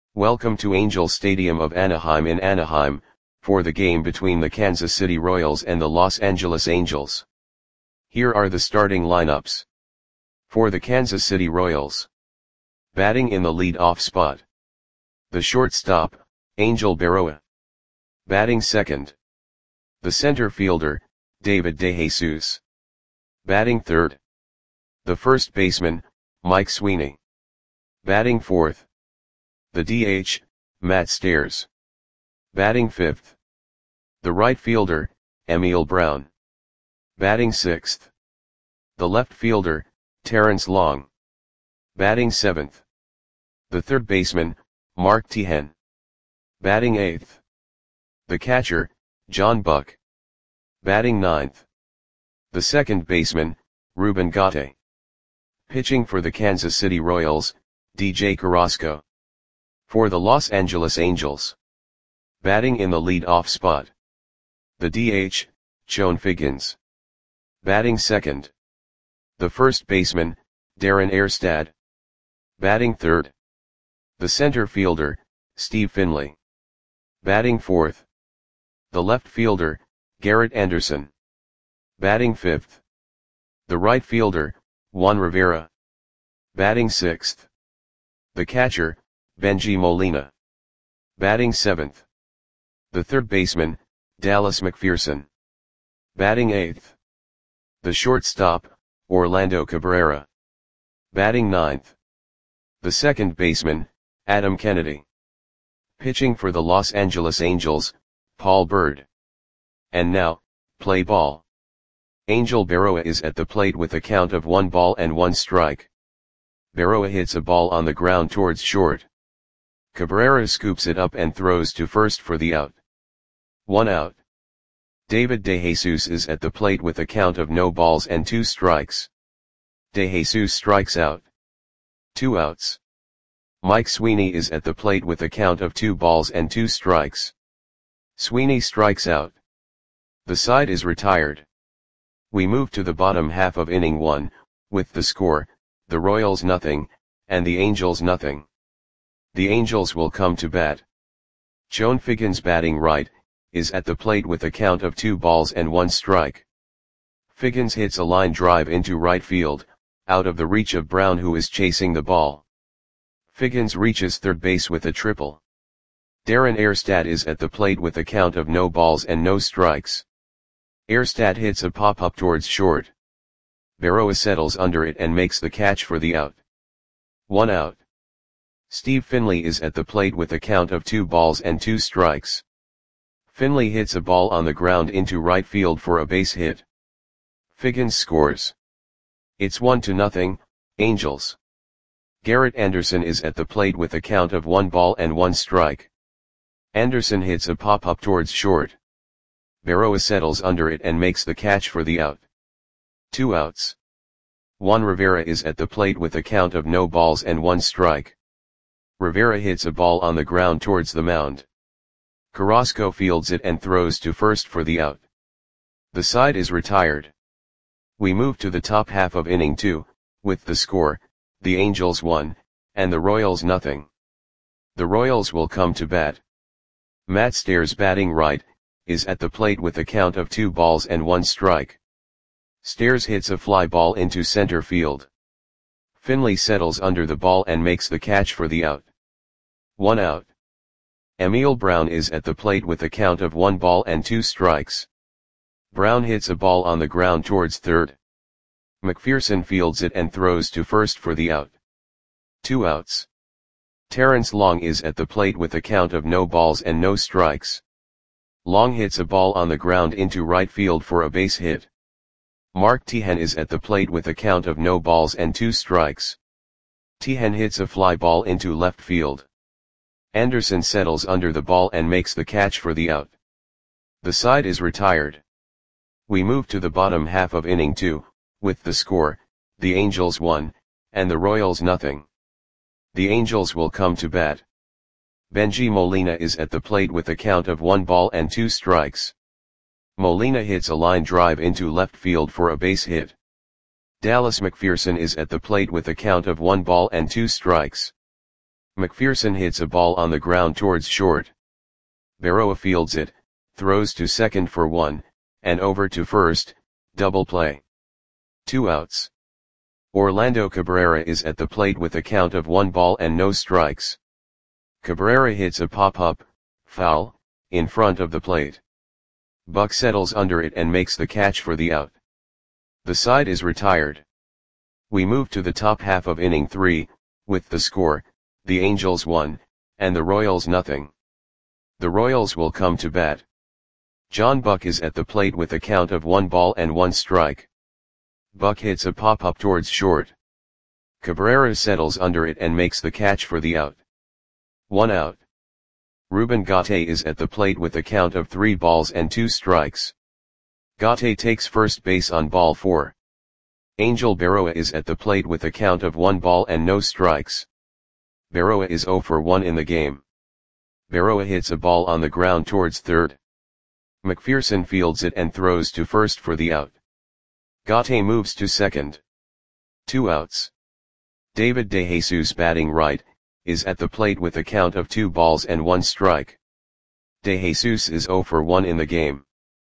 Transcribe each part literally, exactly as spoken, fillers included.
Welcome to Angel Stadium of Anaheim in Anaheim, for the game between the Kansas City Royals and the Los Angeles Angels. Here are the starting lineups. For the Kansas City Royals. Batting in the lead-off spot. The shortstop, Angel Berroa. Batting second. The center fielder, David DeJesus. Batting third. The first baseman, Mike Sweeney. Batting fourth. The D H, Matt Stairs. Batting fifth. The right fielder, Emil Brown. Batting sixth. The left fielder, Terrence Long. Batting seventh. The third baseman, Mark Teahen. Batting eighth. The catcher, John Buck. Batting ninth. The second baseman, Ruben Gate. Pitching for the Kansas City Royals, D J Carrasco. For the Los Angeles Angels. Batting in the lead-off spot. The D H, Chone Figgins. Batting second. The first baseman, Darren Erstad. Batting third. The center fielder, Steve Finley. Batting fourth. The left fielder, Garrett Anderson. Batting fifth. The right fielder, Juan Rivera. Batting sixth. The catcher, Bengie Molina. Batting seventh. The third baseman, Dallas McPherson. Batting eighth. The shortstop, Orlando Cabrera. Batting ninth. The second baseman, Adam Kennedy. Pitching for the Los Angeles Angels, Paul Byrd. And now, play ball. Angel Berroa is at the plate with a count of one ball and one strike. Berroa hits a ball on the ground towards short. Cabrera scoops it up and throws to first for the out. One out. David DeJesus is at the plate with a count of no balls and two strikes. DeJesus strikes out. Two outs. Mike Sweeney is at the plate with a count of two balls and two strikes. Sweeney strikes out. The side is retired. We move to the bottom half of inning one, with the score, the Royals nothing, and the Angels nothing. The Angels will come to bat. Chone Figgins batting right, is at the plate with a count of two balls and one strike. Figgins hits a line drive into right field, out of the reach of Brown who is chasing the ball. Figgins reaches third base with a triple. Darren Erstad is at the plate with a count of no balls and no strikes. Erstad hits a pop-up towards short. Berroa settles under it and makes the catch for the out. One out. Steve Finley is at the plate with a count of two balls and two strikes. Finley hits a ball on the ground into right field for a base hit. Figgins scores. It's one to nothing, Angels. Garrett Anderson is at the plate with a count of one ball and one strike. Anderson hits a pop-up towards short. Berroa settles under it and makes the catch for the out. Two outs. Juan Rivera is at the plate with a count of no balls and one strike. Rivera hits a ball on the ground towards the mound. Carrasco fields it and throws to first for the out. The side is retired. We move to the top half of inning two, with the score, the Angels one, and the Royals nothing. The Royals will come to bat. Matt Stairs batting right, is at the plate with a count of two balls and one strike. Stairs hits a fly ball into center field. Finley settles under the ball and makes the catch for the out. One out. Emil Brown is at the plate with a count of one ball and two strikes. Brown hits a ball on the ground towards third. McPherson fields it and throws to first for the out. Two outs. Terrence Long is at the plate with a count of no balls and no strikes. Long hits a ball on the ground into right field for a base hit. Mark Teahen is at the plate with a count of no balls and two strikes. Teahen hits a fly ball into left field. Anderson settles under the ball and makes the catch for the out. The side is retired. We move to the bottom half of inning two, with the score, the Angels one, and the Royals nothing. The Angels will come to bat. Bengie Molina is at the plate with a count of one ball and two strikes. Molina hits a line drive into left field for a base hit. Dallas McPherson is at the plate with a count of one ball and two strikes. McPherson hits a ball on the ground towards short. Berroa fields it, throws to second for one, and over to first, double play. Two outs. Orlando Cabrera is at the plate with a count of one ball and no strikes. Cabrera hits a pop-up, foul, in front of the plate. Buck settles under it and makes the catch for the out. The side is retired. We move to the top half of inning three, with the score, the Angels one, and the Royals nothing. The Royals will come to bat. John Buck is at the plate with a count of one ball and one strike. Buck hits a pop-up towards short. Cabrera settles under it and makes the catch for the out. One out. Ruben Gatte is at the plate with a count of three balls and two strikes. Gatte takes first base on ball four. Angel Berroa is at the plate with a count of one ball and no strikes. Berroa is zero for one in the game. Berroa hits a ball on the ground towards third. McPherson fields it and throws to first for the out. Gatte moves to second. Two outs. David DeJesus, batting right, is at the plate with a count of two balls and one strike. DeJesus is zero for one in the game.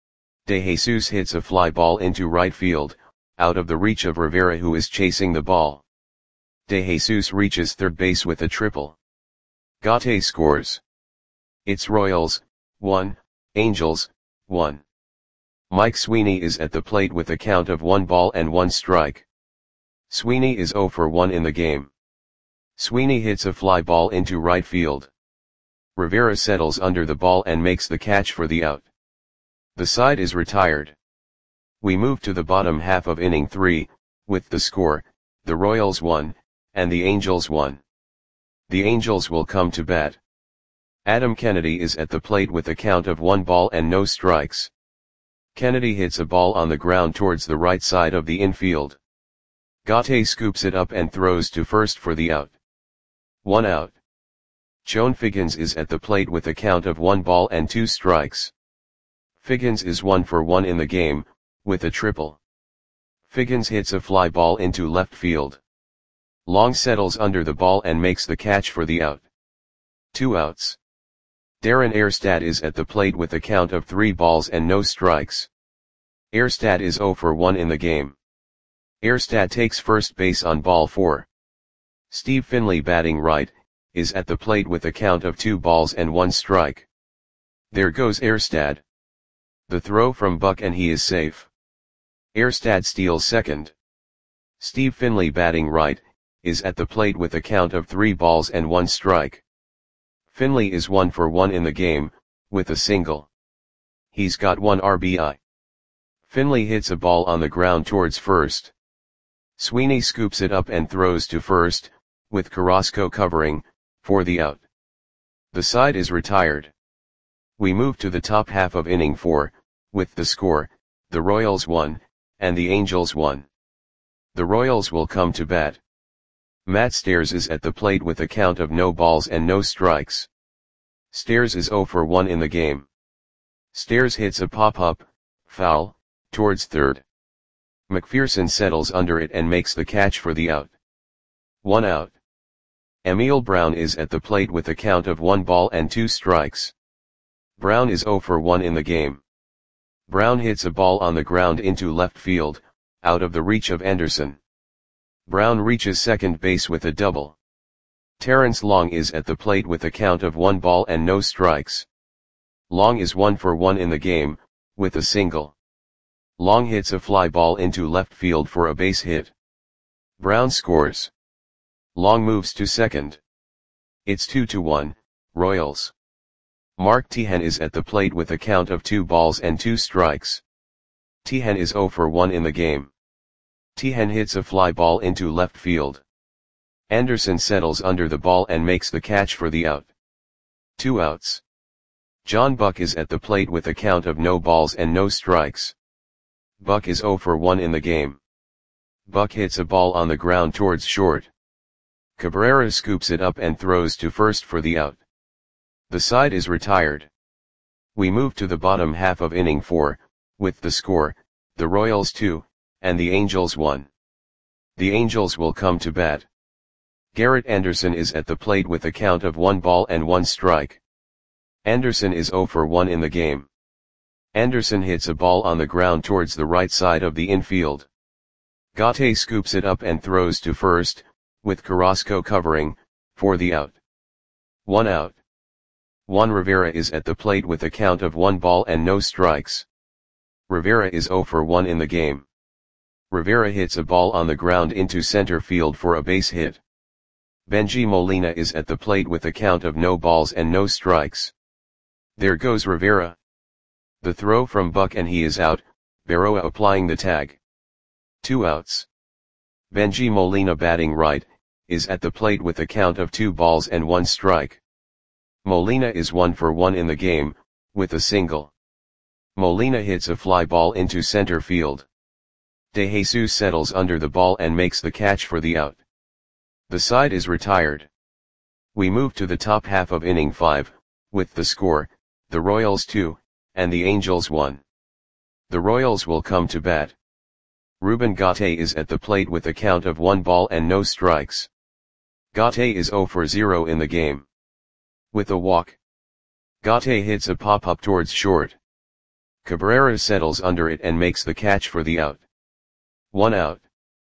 DeJesus hits a fly ball into right field, out of the reach of Rivera, who is chasing the ball. DeJesus reaches third base with a triple. Gatte scores. It's Royals, one, Angels, one. Mike Sweeney is at the plate with a count of one ball and one strike. Sweeney is zero for one in the game. Sweeney hits a fly ball into right field. Rivera settles under the ball and makes the catch for the out. The side is retired. We move to the bottom half of inning three, with the score, the Royals one, and the Angels one. The Angels will come to bat. Adam Kennedy is at the plate with a count of one ball and no strikes. Kennedy hits a ball on the ground towards the right side of the infield. Gatte scoops it up and throws to first for the out. One out. Joan Figgins is at the plate with a count of one ball and two strikes. Figgins is one for one in the game, with a triple. Figgins hits a fly ball into left field. Long settles under the ball and makes the catch for the out. Two outs. Darren Erstad is at the plate with a count of three balls and no strikes. Erstad is zero for one in the game. Erstad takes first base on ball four. Steve Finley, batting right, is at the plate with a count of two balls and one strike. There goes Erstad. The throw from Buck and he is safe. Erstad steals second. Steve Finley, batting right, is at the plate with a count of three balls and one strike. Finley is one for one in the game, with a single. He's got one R B I. Finley hits a ball on the ground towards first. Sweeney scoops it up and throws to first, with Carrasco covering, for the out. The side is retired. We move to the top half of inning four, with the score, the Royals one, and the Angels one. The Royals will come to bat. Matt Stairs is at the plate with a count of no balls and no strikes. Stairs is zero for one in the game. Stairs hits a pop-up, foul, towards third. McPherson settles under it and makes the catch for the out. One out. Emil Brown is at the plate with a count of one ball and two strikes. Brown is zero for one in the game. Brown hits a ball on the ground into left field, out of the reach of Anderson. Brown reaches second base with a double. Terrence Long is at the plate with a count of one ball and no strikes. Long is one for one in the game, with a single. Long hits a fly ball into left field for a base hit. Brown scores. Long moves to second. It's two to one, Royals. Mark Teahen is at the plate with a count of two balls and two strikes. Teahen is zero for one in the game. Teahen hits a fly ball into left field. Anderson settles under the ball and makes the catch for the out. Two outs. John Buck is at the plate with a count of no balls and no strikes. Buck is zero for one in the game. Buck hits a ball on the ground towards short. Cabrera scoops it up and throws to first for the out. The side is retired. We move to the bottom half of inning four, with the score, the Royals two, and the Angels one. The Angels will come to bat. Garrett Anderson is at the plate with a count of one ball and one strike. Anderson is zero for one in the game. Anderson hits a ball on the ground towards the right side of the infield. Gaute scoops it up and throws to first, with Carrasco covering, for the out. One out. Juan Rivera is at the plate with a count of one ball and no strikes. Rivera is zero for one in the game. Rivera hits a ball on the ground into center field for a base hit. Bengie Molina is at the plate with a count of no balls and no strikes. There goes Rivera. The throw from Buck and he is out, Berroa applying the tag. Two outs. Bengie Molina batting right, is at the plate with a count of two balls and one strike. Molina is one for one in the game, with a single. Molina hits a fly ball into center field. De Jesus settles under the ball and makes the catch for the out. The side is retired. We move to the top half of inning five, with the score, the Royals two, and the Angels one. The Royals will come to bat. Ruben Gaute is at the plate with a count of one ball and no strikes. Gaute is zero for zero in the game. With a walk, Gaute hits a pop-up towards short. Cabrera settles under it and makes the catch for the out. One out.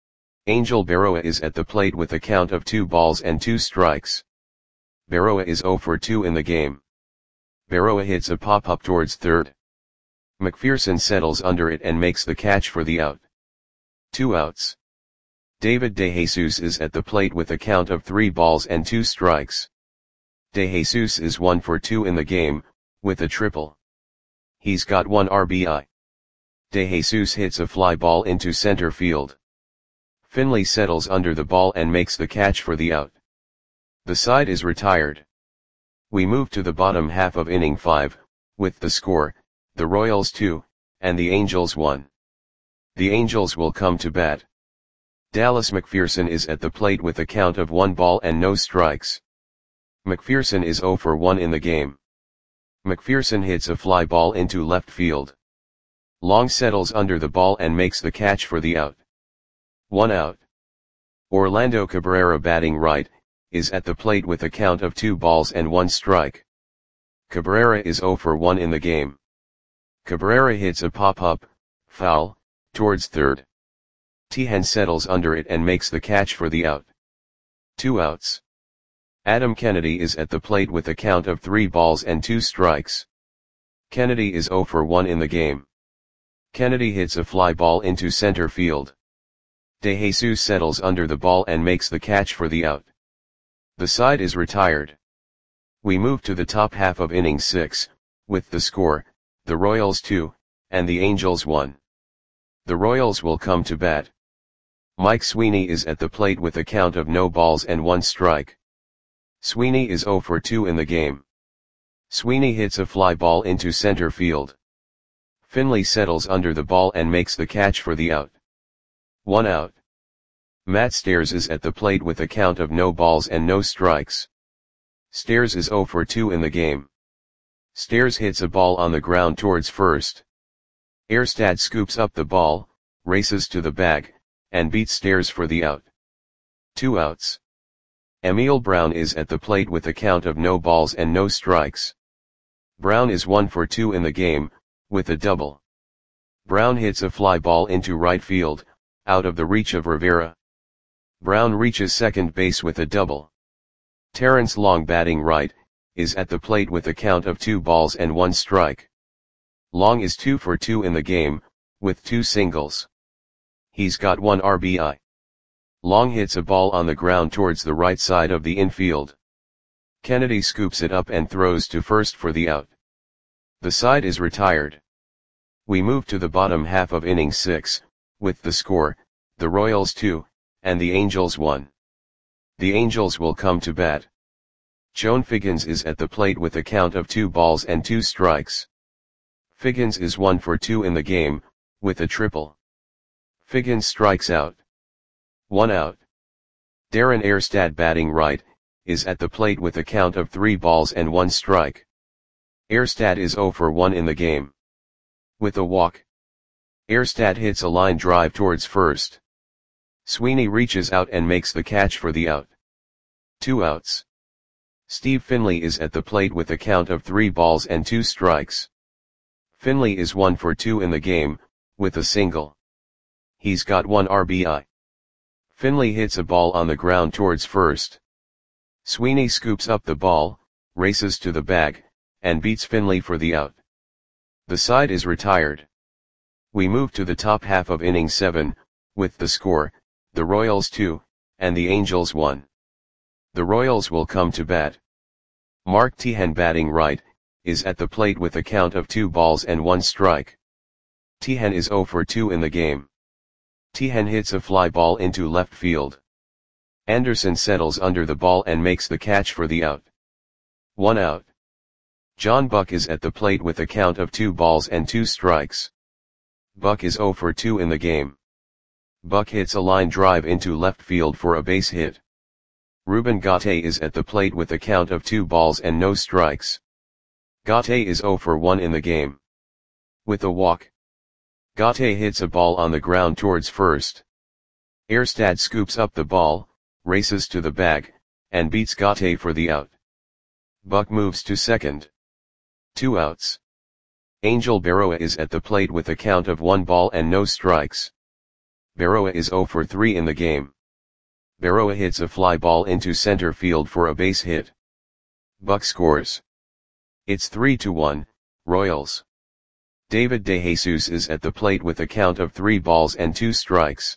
Angel Berroa is at the plate with a count of two balls and two strikes. Berroa is zero for two in the game. Berroa hits a pop-up towards third. McPherson settles under it and makes the catch for the out. Two outs. David De Jesus is at the plate with a count of three balls and two strikes. De Jesus is one for two in the game, with a triple. He's got one R B I. De Jesus hits a fly ball into center field. Finley settles under the ball and makes the catch for the out. The side is retired. We move to the bottom half of inning five, with the score, the Royals two, and the Angels one. The Angels will come to bat. Dallas McPherson is at the plate with a count of one ball and no strikes. McPherson is zero for one in the game. McPherson hits a fly ball into left field. Long settles under the ball and makes the catch for the out. One out. Orlando Cabrera batting right, is at the plate with a count of two balls and one strike. Cabrera is zero for one in the game. Cabrera hits a pop-up, foul, towards third. Tejan settles under it and makes the catch for the out. Two outs. Adam Kennedy is at the plate with a count of three balls and two strikes. Kennedy is zero for one in the game. Kennedy hits a fly ball into center field. De Jesus settles under the ball and makes the catch for the out. The side is retired. We move to the top half of inning six, with the score, the Royals two, and the Angels one. The Royals will come to bat. Mike Sweeney is at the plate with a count of no balls and one strike. Sweeney is zero for two in the game. Sweeney hits a fly ball into center field. Finley settles under the ball and makes the catch for the out. One out. Matt Stairs is at the plate with a count of no balls and no strikes. Stairs is zero for two in the game. Stairs hits a ball on the ground towards first. Erstad scoops up the ball, races to the bag, and beats Stairs for the out. Two outs. Emil Brown is at the plate with a count of no balls and no strikes. Brown is one for two in the game, with a double. Brown hits a fly ball into right field, out of the reach of Rivera. Brown reaches second base with a double. Terrence Long batting right, is at the plate with a count of two balls and one strike. Long is two for two in the game, with two singles. He's got one R B I. Long hits a ball on the ground towards the right side of the infield. Kennedy scoops it up and throws to first for the out. The side is retired. We move to the bottom half of inning six, with the score, the Royals two, and the Angels one. The Angels will come to bat. Joan Figgins is at the plate with a count of two balls and two strikes. Figgins is one for two in the game, with a triple. Figgins strikes out. One out. Darren Erstad batting right, is at the plate with a count of three balls and one strike. Erstad is zero for one in the game. With a walk, Erstad hits a line drive towards first. Sweeney reaches out and makes the catch for the out. Two outs. Steve Finley is at the plate with a count of three balls and two strikes. Finley is one for two in the game, with a single. He's got one R B I. Finley hits a ball on the ground towards first. Sweeney scoops up the ball, races to the bag, and beats Finley for the out. The side is retired. We move to the top half of inning seven, with the score, the Royals two, and the Angels one. The Royals will come to bat. Mark Teahen, batting right, is at the plate with a count of two balls and one strike. Teahen is zero for two in the game. Teahen hits a fly ball into left field. Anderson settles under the ball and makes the catch for the out. One out. John Buck is at the plate with a count of two balls and two strikes. Buck is zero for two in the game. Buck hits a line drive into left field for a base hit. Ruben Gatte is at the plate with a count of two balls and no strikes. Gatte is zero for one in the game. With a walk. Gatte hits a ball on the ground towards first. Erstad scoops up the ball, races to the bag, and beats Gatte for the out. Buck moves to second. Two outs. Angel Berroa is at the plate with a count of one ball and no strikes. Berroa is zero for three in the game. Berroa hits a fly ball into center field for a base hit. Buck scores. It's three to one, Royals. David DeJesus is at the plate with a count of three balls and two strikes.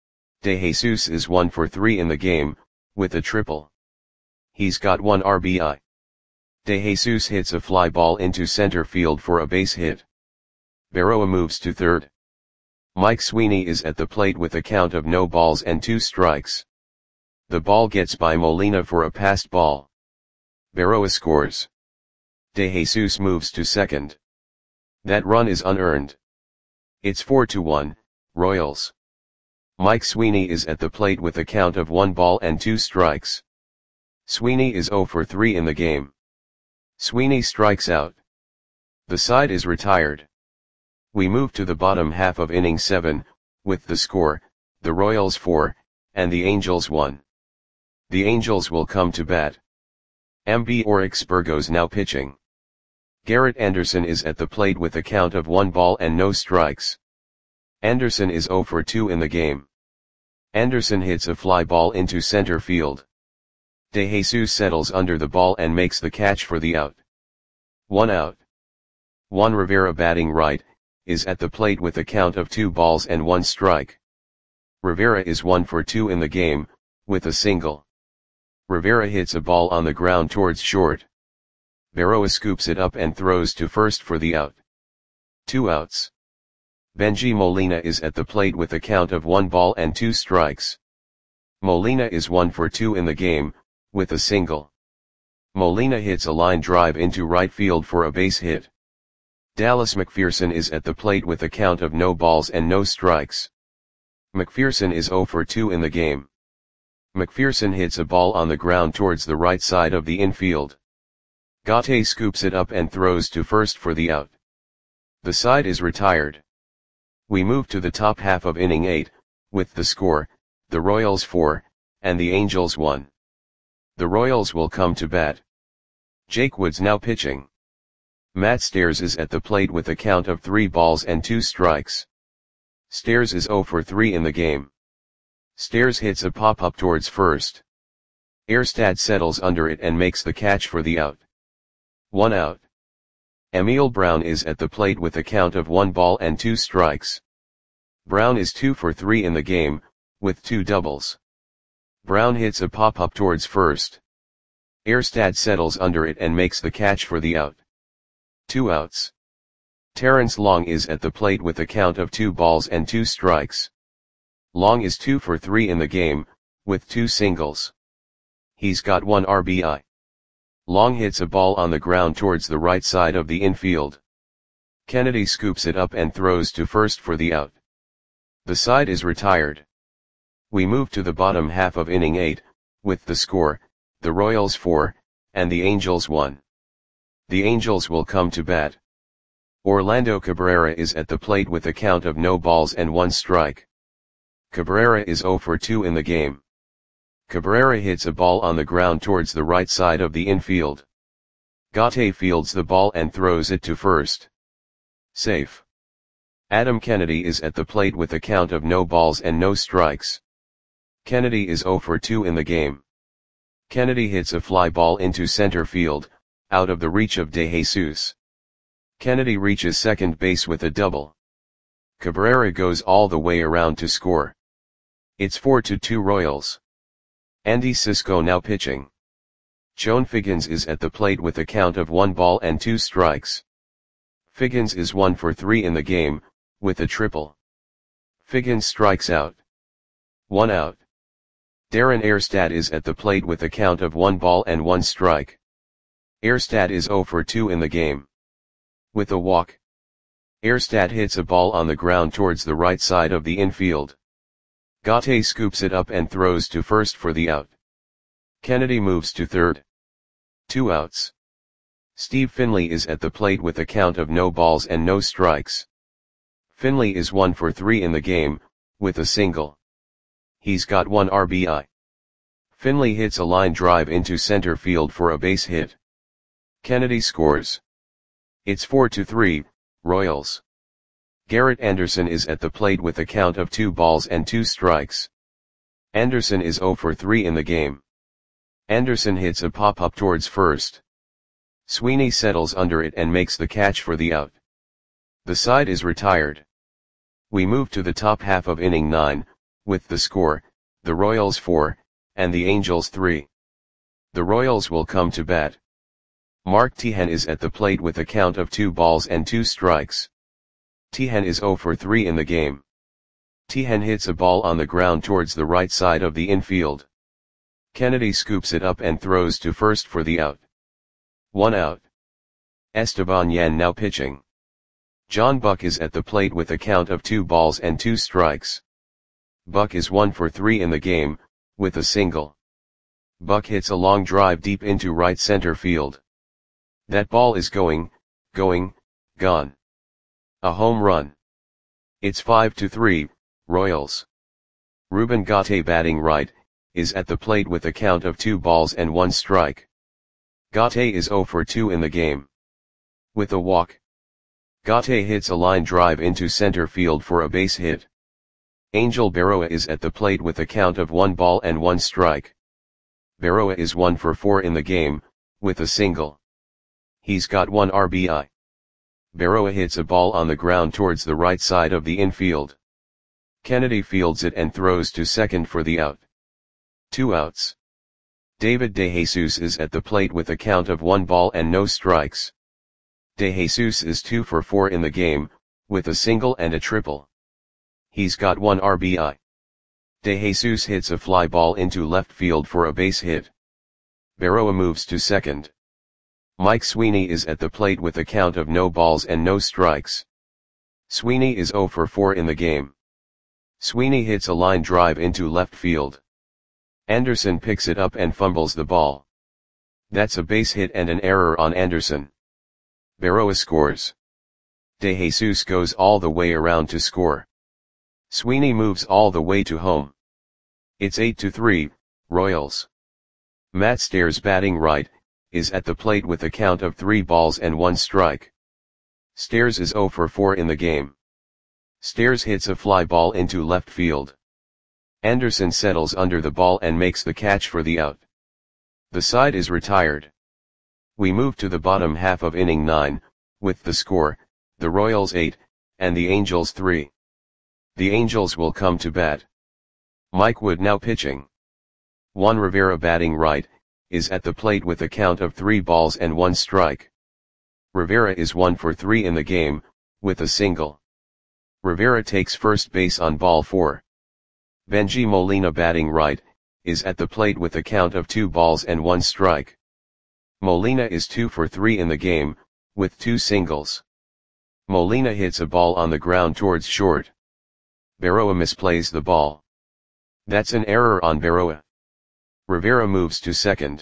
DeJesus is one for three in the game, with a triple. He's got one R B I. DeJesus hits a fly ball into center field for a base hit. Berroa moves to third. Mike Sweeney is at the plate with a count of no balls and two strikes. The ball gets by Molina for a passed ball. Berroa scores. DeJesus moves to second. That run is unearned. It's four to one, Royals. Mike Sweeney is at the plate with a count of one ball and two strikes. Sweeney is zero for three in the game. Sweeney strikes out. The side is retired. We move to the bottom half of inning seven, with the score, the Royals four, and the Angels one. The Angels will come to bat. Ambiorix Burgos now pitching. Garrett Anderson is at the plate with a count of one ball and no strikes. Anderson is zero for two in the game. Anderson hits a fly ball into center field. DeJesus settles under the ball and makes the catch for the out. One out. Juan Rivera, batting right, is at the plate with a count of two balls and one strike. Rivera is one for two in the game, with a single. Rivera hits a ball on the ground towards short. Berroa scoops it up and throws to first for the out. Two outs. Benji Molina is at the plate with a count of one ball and two strikes. Molina is one for two in the game, with a single. Molina hits a line drive into right field for a base hit. Dallas McPherson is at the plate with a count of no balls and no strikes. McPherson is zero for two in the game. McPherson hits a ball on the ground towards the right side of the infield. Gatte scoops it up and throws to first for the out. The side is retired. We move to the top half of inning eight, with the score, the Royals four, and the Angels one. The Royals will come to bat. Jake Woods now pitching. Matt Stairs is at the plate with a count of three balls and two strikes. Stairs is zero for three in the game. Stairs hits a pop-up towards first. Erstad settles under it and makes the catch for the out. One out. Emil Brown is at the plate with a count of one ball and two strikes. Brown is two for three in the game, with two doubles. Brown hits a pop-up towards first. Erstad settles under it and makes the catch for the out. Two outs. Terrence Long is at the plate with a count of two balls and two strikes. Long is two for three in the game, with two singles. He's got one R B I. Long hits a ball on the ground towards the right side of the infield. Kennedy scoops it up and throws to first for the out. The side is retired. We move to the bottom half of inning eight, with the score, the Royals four, and the Angels one. The Angels will come to bat. Orlando Cabrera is at the plate with a count of no balls and one strike. Cabrera is zero for two in the game. Cabrera hits a ball on the ground towards the right side of the infield. Gate fields the ball and throws it to first. Safe. Adam Kennedy is at the plate with a count of no balls and no strikes. Kennedy is zero for two in the game. Kennedy hits a fly ball into center field, out of the reach of De Jesus. Kennedy reaches second base with a double. Cabrera goes all the way around to score. It's four to two Royals. Andy Cisco now pitching. Chone Figgins is at the plate with a count of one ball and two strikes. Figgins is one for three in the game, with a triple. Figgins strikes out. One out. Darren Erstad is at the plate with a count of one ball and one strike. Erstad is zero for two in the game. With a walk. Erstad hits a ball on the ground towards the right side of the infield. Gate scoops it up and throws to first for the out. Kennedy moves to third. Two outs. Steve Finley is at the plate with a count of no balls and no strikes. Finley is one for three in the game, with a single. He's got one R B I. Finley hits a line drive into center field for a base hit. Kennedy scores. It's four to three, Royals. Garrett Anderson is at the plate with a count of two balls and two strikes. Anderson is zero for three in the game. Anderson hits a pop-up towards first. Sweeney settles under it and makes the catch for the out. The side is retired. We move to the top half of inning nine, with the score, the Royals four, and the Angels three. The Royals will come to bat. Mark Teahen is at the plate with a count of two balls and two strikes. Teahen is zero for three in the game. Teahen hits a ball on the ground towards the right side of the infield. Kennedy scoops it up and throws to first for the out. One out. Esteban Yan now pitching. John Buck is at the plate with a count of two balls and two strikes. Buck is one for three in the game, with a single. Buck hits a long drive deep into right center field. That ball is going, going, gone. A home run. It's five to three, Royals. Ruben Gate batting right, is at the plate with a count of two balls and one strike. Gate is zero for two in the game. With a walk. Gate hits a line drive into center field for a base hit. Angel Berroa is at the plate with a count of one ball and one strike. Berroa is one for four in the game, with a single. He's got one R B I. Berroa hits a ball on the ground towards the right side of the infield. Kennedy fields it and throws to second for the out. Two outs. David De Jesus is at the plate with a count of one ball and no strikes. De Jesus is two for four in the game, with a single and a triple. He's got one R B I. De Jesus hits a fly ball into left field for a base hit. Berroa moves to second. Mike Sweeney is at the plate with a count of no balls and no strikes. Sweeney is zero for four in the game. Sweeney hits a line drive into left field. Anderson picks it up and fumbles the ball. That's a base hit and an error on Anderson. Berroa scores. De Jesus goes all the way around to score. Sweeney moves all the way to home. It's eight to three, Royals. Matt Stairs batting right, is at the plate with a count of three balls and one strike. Stairs is zero for four in the game. Stairs hits a fly ball into left field. Anderson settles under the ball and makes the catch for the out. The side is retired. We move to the bottom half of inning nine, with the score, the Royals eight, and the Angels three. The Angels will come to bat. Mike Wood now pitching. Juan Rivera batting right, is at the plate with a count of three balls and one strike. Rivera is one for three in the game, with a single. Rivera takes first base on ball four. Benji Molina batting right, is at the plate with a count of two balls and one strike. Molina is two for three in the game, with two singles. Molina hits a ball on the ground towards short. Berroa misplays the ball. That's an error on Berroa. Rivera moves to second.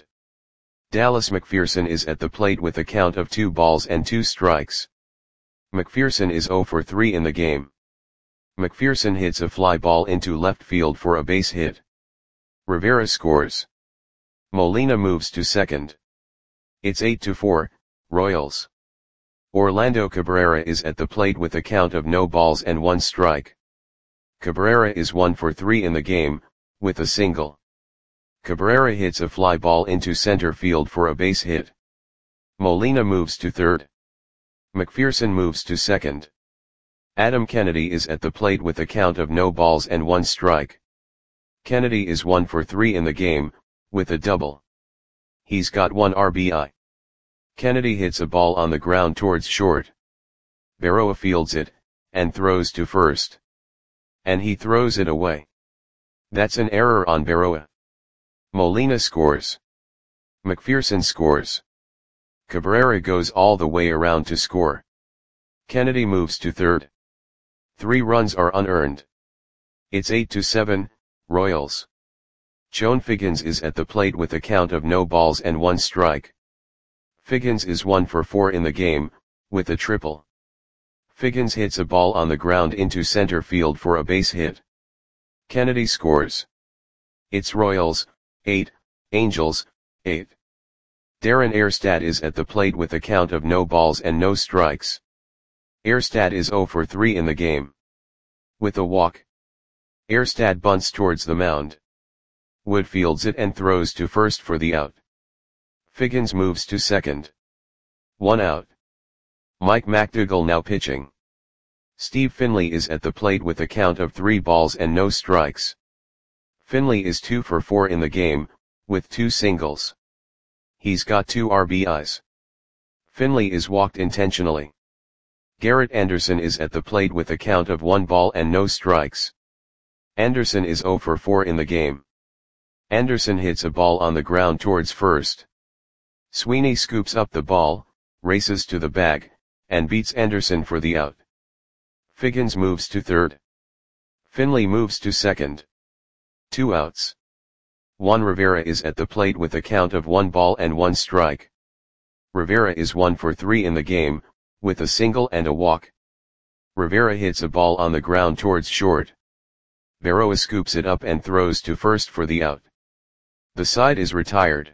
Dallas McPherson is at the plate with a count of two balls and two strikes. McPherson is zero for three in the game. McPherson hits a fly ball into left field for a base hit. Rivera scores. Molina moves to second. It's eight to four, Royals. Orlando Cabrera is at the plate with a count of no balls and one strike. Cabrera is one for three in the game, with a single. Cabrera hits a fly ball into center field for a base hit. Molina moves to third. McPherson moves to second. Adam Kennedy is at the plate with a count of no balls and one strike. Kennedy is one for three in the game, with a double. He's got one R B I. Kennedy hits a ball on the ground towards short. Berroa fields it, and throws to first. And he throws it away. That's an error on Berroa. Molina scores. McPherson scores. Cabrera goes all the way around to score. Kennedy moves to third. Three runs are unearned. It's eight to seven, Royals. Joan Figgins is at the plate with a count of no balls and one strike. Figgins is one for four in the game, with a triple. Figgins hits a ball on the ground into center field for a base hit. Kennedy scores. It's Royals, eight, Angels, eight. Darren Erstad is at the plate with a count of no balls and no strikes. Erstad is zero for three in the game. With a walk. Erstad bunts towards the mound. Wood fields it and throws to first for the out. Figgins moves to second. One out. Mike McDougall now pitching. Steve Finley is at the plate with a count of three balls and no strikes. Finley is two for four in the game, with two singles. He's got two R B Is. Finley is walked intentionally. Garrett Anderson is at the plate with a count of one ball and no strikes. Anderson is zero for four in the game. Anderson hits a ball on the ground towards first. Sweeney scoops up the ball, races to the bag, and beats Anderson for the out. Figgins moves to third. Finley moves to second. Two outs. Juan Rivera is at the plate with a count of one ball and one strike. Rivera is one for three in the game, with a single and a walk. Rivera hits a ball on the ground towards short. Berroa scoops it up and throws to first for the out. The side is retired.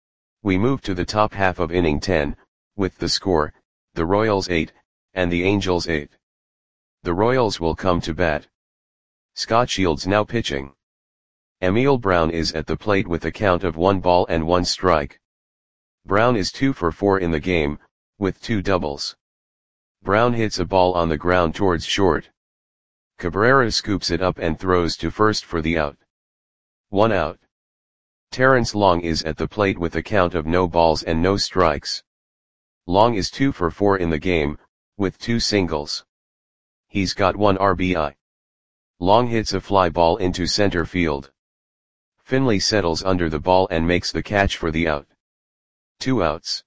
We move to the top half of inning ten, with the score, the Royals eight, and the Angels eight. The Royals will come to bat. Scott Shields now pitching. Emil Brown is at the plate with a count of one ball and one strike. Brown is two for four in the game, with two doubles. Brown hits a ball on the ground towards short. Cabrera scoops it up and throws to first for the out. One out. Terrence Long is at the plate with a count of no balls and no strikes. Long is two for four in the game, with two singles. He's got one R B I. Long hits a fly ball into center field. Finley settles under the ball and makes the catch for the out. Two outs.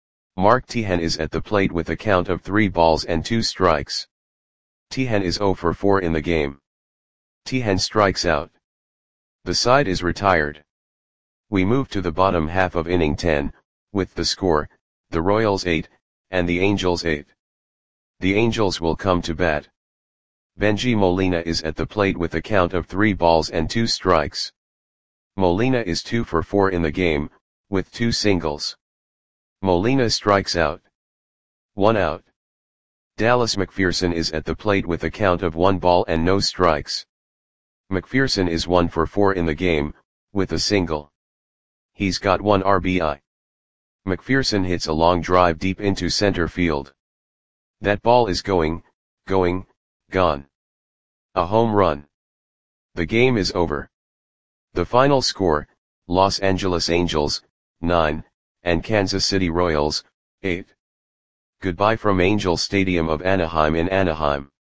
Mark Teahen is at the plate with a count of three balls and two strikes. Teahen is zero for four in the game. Teahen strikes out. The side is retired. We move to the bottom half of inning ten, with the score, the Royals eight, and the Angels eight. The Angels will come to bat. Benji Molina is at the plate with a count of three balls and two strikes. Molina is two for four in the game, with two singles. Molina strikes out. One out. Dallas McPherson is at the plate with a count of one ball and no strikes. McPherson is one for four in the game, with a single. He's got one R B I. McPherson hits a long drive deep into center field. That ball is going, going, gone. A home run. The game is over. The final score, Los Angeles Angels, nine, and Kansas City Royals, eight. Goodbye from Angel Stadium of Anaheim in Anaheim.